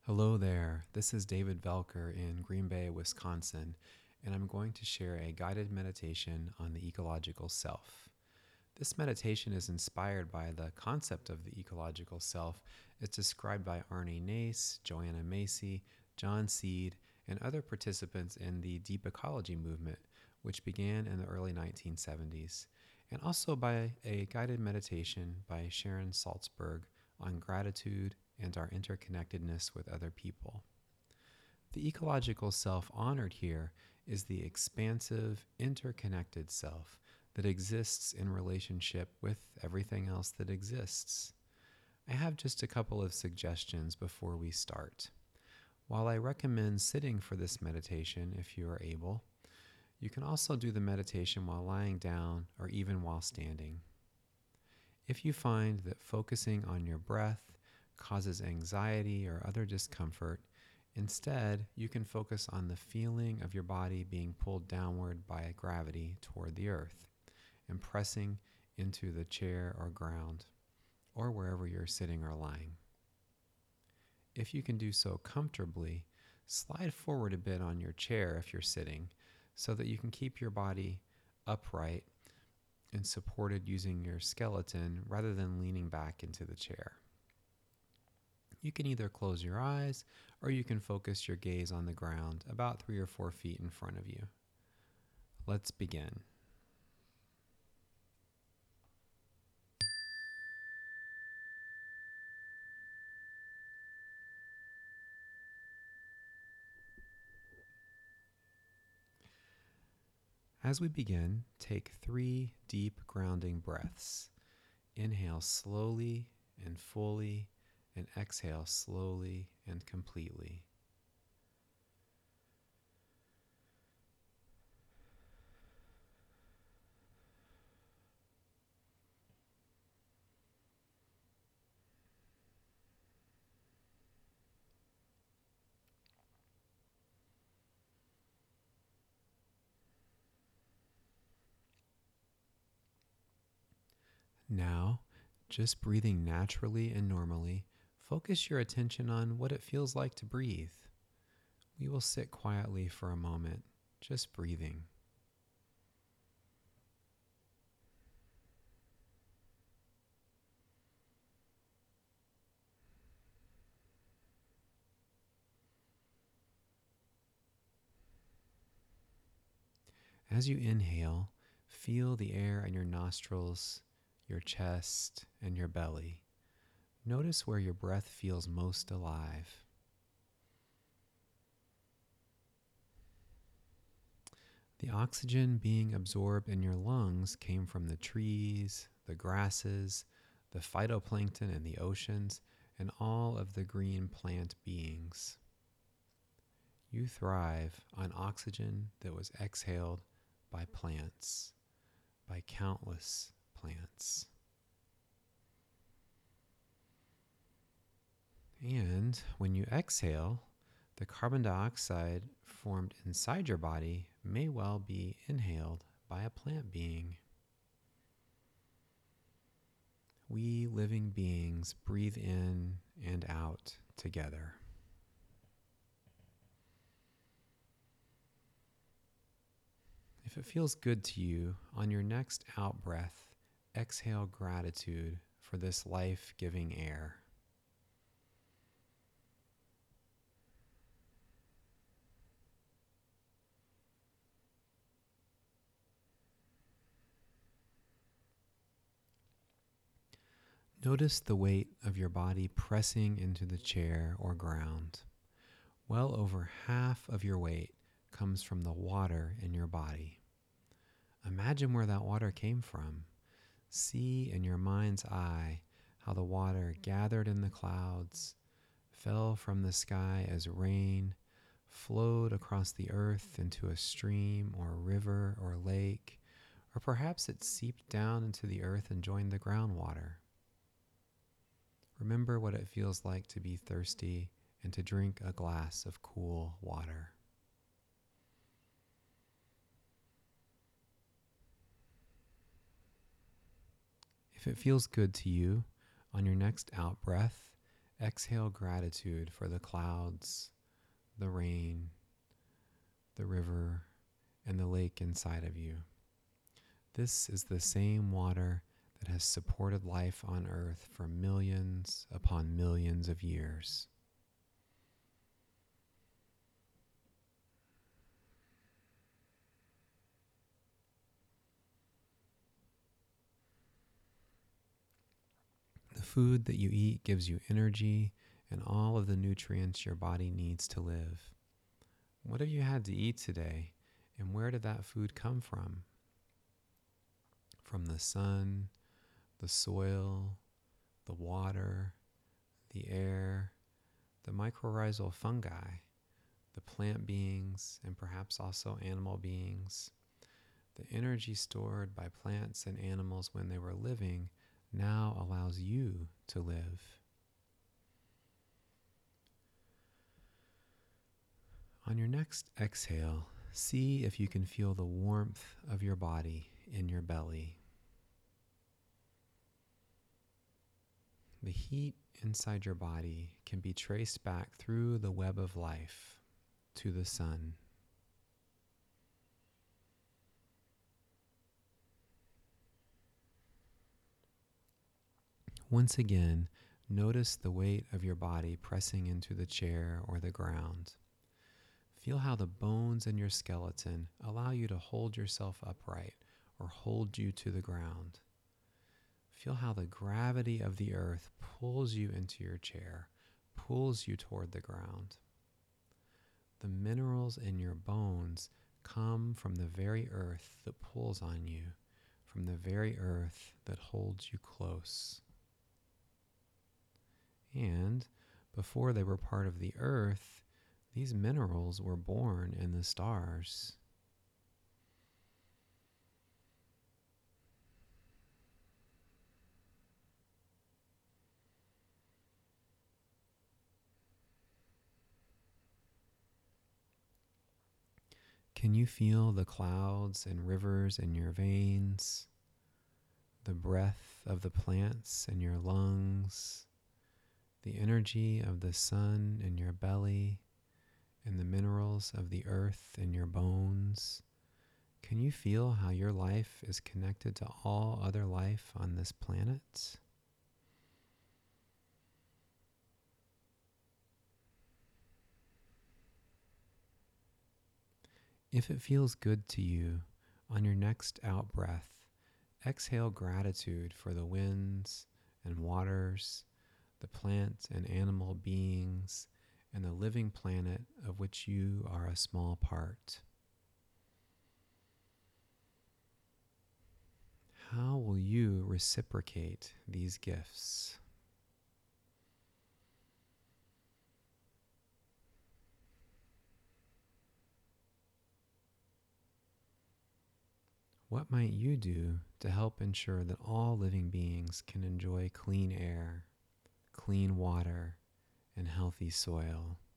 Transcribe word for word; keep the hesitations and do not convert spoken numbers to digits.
Hello there, this is David Velker in Green Bay, Wisconsin, and I'm going to share a guided meditation on the ecological self. This meditation is inspired by the concept of the ecological self. It's described by Arnie Nace, Joanna Macy, John Seed, and other participants in the deep ecology movement, which began in the early nineteen seventies, and also by a guided meditation by Sharon Salzberg on gratitude and our interconnectedness with other people. The ecological self honored here is the expansive, interconnected self that exists in relationship with everything else that exists. I have just a couple of suggestions before we start. While I recommend sitting for this meditation if you are able, you can also do the meditation while lying down or even while standing. If you find that focusing on your breath causes anxiety or other discomfort, instead, you can focus on the feeling of your body being pulled downward by gravity toward the earth and pressing into the chair or ground or wherever you're sitting or lying. If you can do so comfortably, slide forward a bit on your chair if you're sitting so that you can keep your body upright and supported using your skeleton rather than leaning back into the chair. You can either close your eyes or you can focus your gaze on the ground about three or four feet in front of you. Let's begin. As we begin, take three deep grounding breaths. Inhale slowly and fully, and exhale slowly and completely. Now, just breathing naturally and normally, focus your attention on what it feels like to breathe. We will sit quietly for a moment, just breathing. As you inhale, feel the air in your nostrils, your chest, and your belly. Notice where your breath feels most alive. The oxygen being absorbed in your lungs came from the trees, the grasses, the phytoplankton in the oceans, and all of the green plant beings. You thrive on oxygen that was exhaled by plants, by countless plants. And when you exhale, the carbon dioxide formed inside your body may well be inhaled by a plant being. We living beings breathe in and out together. If it feels good to you, on your next out breath, exhale gratitude for this life-giving air. Notice the weight of your body pressing into the chair or ground. Well over half of your weight comes from the water in your body. Imagine where that water came from. See in your mind's eye how the water gathered in the clouds, fell from the sky as rain, flowed across the earth into a stream or river or lake, or perhaps it seeped down into the earth and joined the groundwater. Remember what it feels like to be thirsty and to drink a glass of cool water. If it feels good to you, on your next out breath, Exhale gratitude for the clouds, the rain, the river, and the lake inside of you. This is the same water that has supported life on earth for millions upon millions of years. The food that you eat gives you energy and all of the nutrients your body needs to live. What have you had to eat today, and where did that food come from? From the sun, the soil, the water, the air, the mycorrhizal fungi, the plant beings, and perhaps also animal beings. The energy stored by plants and animals when they were living now allows you to live. On your next exhale, see if you can feel the warmth of your body in your belly. The heat inside your body can be traced back through the web of life to the sun. Once again, notice the weight of your body pressing into the chair or the ground. Feel how the bones in your skeleton allow you to hold yourself upright or hold you to the ground. Feel how the gravity of the earth pulls you into your chair, pulls you toward the ground. The minerals in your bones come from the very earth that pulls on you, from the very earth that holds you close. And before they were part of the earth, these minerals were born in the stars. Can you feel the clouds and rivers in your veins, the breath of the plants in your lungs, the energy of the sun in your belly, and the minerals of the earth in your bones? Can you feel how your life is connected to all other life on this planet? If it feels good to you, on your next out breath, exhale gratitude for the winds and waters, the plant and animal beings, and the living planet of which you are a small part. How will you reciprocate these gifts? What might you do to help ensure that all living beings can enjoy clean air, clean water, and healthy soil?